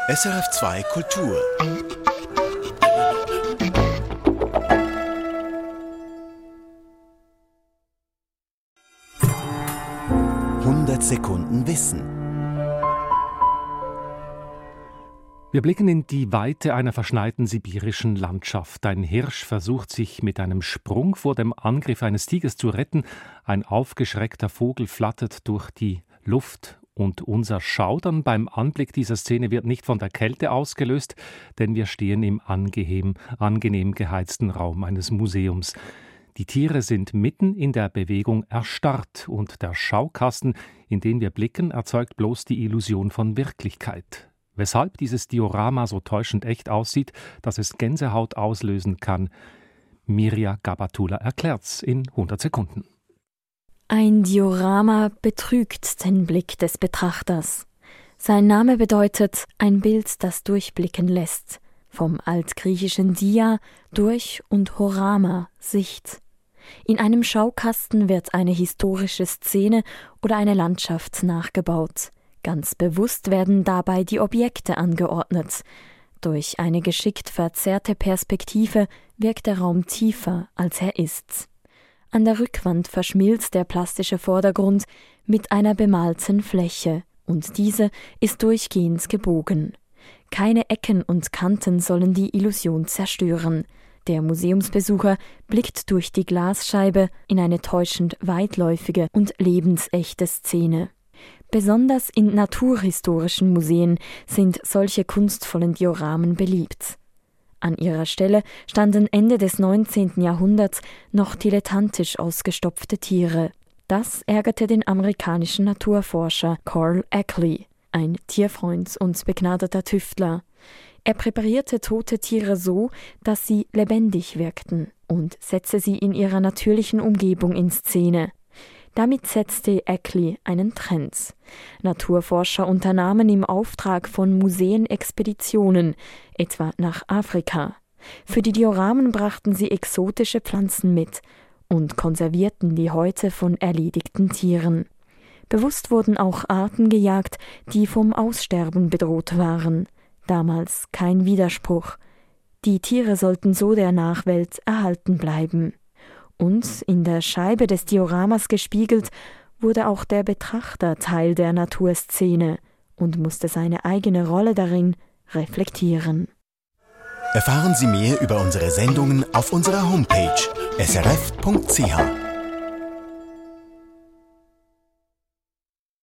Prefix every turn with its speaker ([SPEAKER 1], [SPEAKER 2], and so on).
[SPEAKER 1] SRF2 Kultur. Sekunden Wissen.
[SPEAKER 2] Wir blicken in die Weite einer verschneiten sibirischen Landschaft. Ein Hirsch versucht sich mit einem Sprung vor dem Angriff eines Tigers zu retten. Ein aufgeschreckter Vogel flattert durch die Luft. Und unser Schaudern beim Anblick dieser Szene wird nicht von der Kälte ausgelöst, denn wir stehen im angenehm geheizten Raum eines Museums. Die Tiere sind mitten in der Bewegung erstarrt und der Schaukasten, in den wir blicken, erzeugt bloß die Illusion von Wirklichkeit. Weshalb dieses Diorama so täuschend echt aussieht, dass es Gänsehaut auslösen kann, Mirja Gabatula erklärt's in 100 Sekunden.
[SPEAKER 3] Ein Diorama betrügt den Blick des Betrachters. Sein Name bedeutet ein Bild, das durchblicken lässt. Vom altgriechischen Dia, durch und Horama, Sicht. In einem Schaukasten wird eine historische Szene oder eine Landschaft nachgebaut. Ganz bewusst werden dabei die Objekte angeordnet. Durch eine geschickt verzerrte Perspektive wirkt der Raum tiefer, als er ist. An der Rückwand verschmilzt der plastische Vordergrund mit einer bemalten Fläche, und diese ist durchgehend gebogen. Keine Ecken und Kanten sollen die Illusion zerstören. Der Museumsbesucher blickt durch die Glasscheibe in eine täuschend weitläufige und lebensechte Szene. Besonders in naturhistorischen Museen sind solche kunstvollen Dioramen beliebt. An ihrer Stelle standen Ende des 19. Jahrhunderts noch dilettantisch ausgestopfte Tiere. Das ärgerte den amerikanischen Naturforscher Carl Ackley, ein Tierfreund und begnadeter Tüftler. Er präparierte tote Tiere so, dass sie lebendig wirkten und setzte sie in ihrer natürlichen Umgebung in Szene. Damit setzte Ackley einen Trend. Naturforscher unternahmen im Auftrag von Museen Expeditionen, etwa nach Afrika. Für die Dioramen brachten sie exotische Pflanzen mit und konservierten die Häute von erledigten Tieren. Bewusst wurden auch Arten gejagt, die vom Aussterben bedroht waren. Damals kein Widerspruch. Die Tiere sollten so der Nachwelt erhalten bleiben. Und in der Scheibe des Dioramas gespiegelt, wurde auch der Betrachter Teil der Naturszene und musste seine eigene Rolle darin reflektieren.
[SPEAKER 1] Erfahren Sie mehr über unsere Sendungen auf unserer Homepage srf.ch.